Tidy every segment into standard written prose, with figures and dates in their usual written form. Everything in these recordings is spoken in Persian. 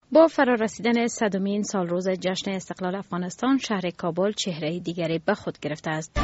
با فرارسیدن 100مین سالروز جشن استقلال افغانستان، شهر کابل چهره دیگری به خود گرفته است.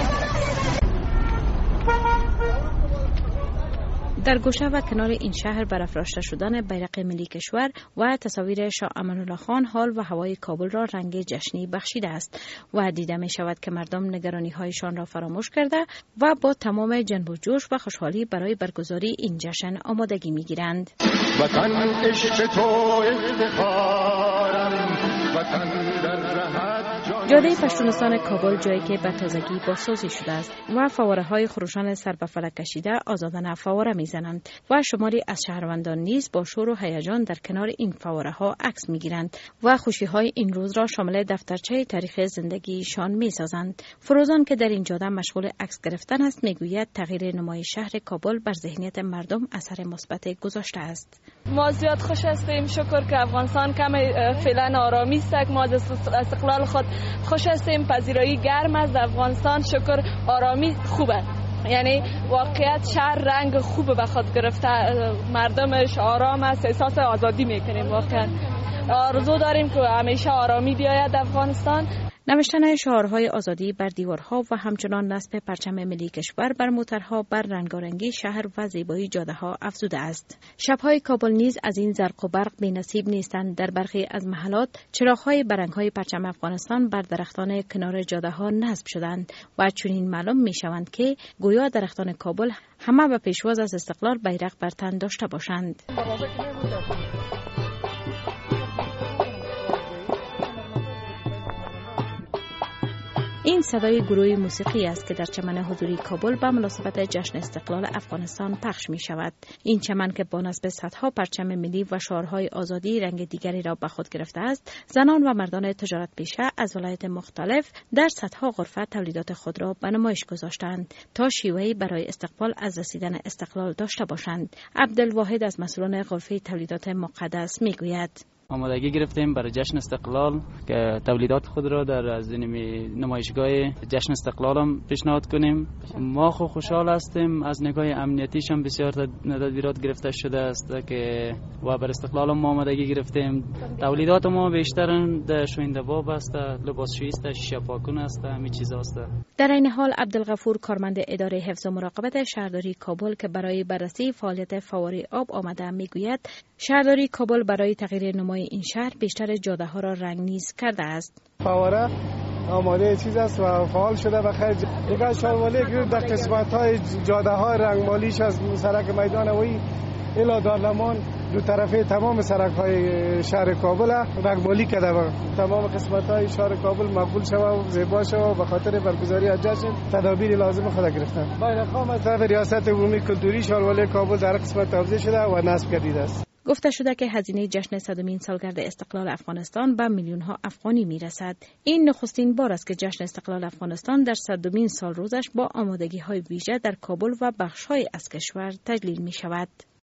در گوشه و کنار این شهر برافراشته شدن بیرق ملی کشور و تصاویر شاه امان‌الله خان حال و هوای کابل را رنگ جشنی بخشیده است و دیده می شود که مردم نگرانی هایشان را فراموش کرده و با تمام جنب و جوش و خوشحالی برای برگزاری این جشن آمادگی می گیرند. وطن عشق تو افتخارم، وطن در رهت جاده پشتونستان کابل جایی که به تازگی بازسازی شده است و فواره های خروشان سر به فلک کشیده آزادانه فواره میزنند و شماری از شهروندان نیز با شور و هیجان در کنار این فواره ها عکس میگیرند و خوشی های این روز را شامل دفترچه تاریخ زندگیشان میسازند. فروزان که در این جاده مشغول عکس گرفتن است میگوید تغییر نمای شهر کابل بر ذهنیت مردم اثر مثبت گذاشته است. ما زیاد خوش هستیم، شکر که افغانستان کم فعلا آرامی است. ما از استقلال خود خوش هستیم، پذیرایی گرم است افغانستان، شکر آرامی خوبه، یعنی واقعیت شهر رنگ خوب به خود گرفته، مردمش آرام است، احساس آزادی میکنیم. واقعا آرزو داریم که همیشه آرامی بیاید افغانستان. نوشتن شعارهای آزادی بر دیوارها و همچنان نصب پرچم ملی کشور بر موترها بر رنگارنگی شهر و زیبایی جاده‌ها افزوده است. شب‌های کابل نیز از این زرق و برق بی‌نصیب نیستند. در برخی از محلات چراغ‌های برنگ‌های پرچم افغانستان بر درختان کنار جاده‌ها نصب شدند و چنین معلوم می‌شوند که گویا درختان کابل همه به پیشواز از استقلال بیرق بر تن داشته باشند. این صدای گروه موسیقی است که در چمن حضوری کابل به مناسبت جشن استقلال افغانستان پخش می شود. این چمن که با نصب صدها پرچم ملی و شعارهای آزادی رنگ دیگری را به خود گرفته است، زنان و مردان تجارت پیشه از ولایت مختلف در صدها غرفه تولیدات خود را به نمایش گذاشتند تا شیوهی برای استقبال از رسیدن استقلال داشته باشند. عبدالواحد از مسئولان غرفه تولیدات مقدس می گوید: آمادگی گرفتیم برای جشن استقلال که تولیدات خود را در از نمایشگاه جشن استقلال هم پیشنهاد کنیم. ما خوشحال هستیم، از نگاه امنیتیش هم بسیار تدبیرات گرفته شده است که و بر استقلال هم آمادگی گرفتیم. تولیدات ما بیشتر در شوینده باب است، لباسشویی است، شیشه پاکون است، همین چیزا است. در این حال عبدالغفور کارمند اداره حفظ و مراقبت شهرداری کابل که برای بررسی فعالیت فواره آب آمده میگوید شهرداری کابل برای تغییر نمای این شهر بیشتر جاده ها را رنگ‌نیز کرده است. فواره آماده چیز است و فعال شده و خیلی دیگر شاروالی گرفت در قسمت های جاده های رنگمالیش از سرک میدان وی الی دارلمان دو طرفه تمام سرک های شهر کابل رنگمالی کرده و تمام قسمت های شهر کابل مقبول شده و زیبا شده و به خاطر برگزاری جشن تدابیر لازم خود گرفتن. بیرق‌ها از طرف ریاست عمومی کلتوری شاروالی کابل در قسمت توزیع شده و نصب گردیده است. گفته شده که هزینه جشن 100مین سالگرد استقلال افغانستان به میلیون‌ها افغانی میرسد. این نخستین بار است که جشن استقلال افغانستان در 100مین سالروزش با آمادگی‌های ویژه در کابل و بخش‌های از کشور تجلیل می‌شود.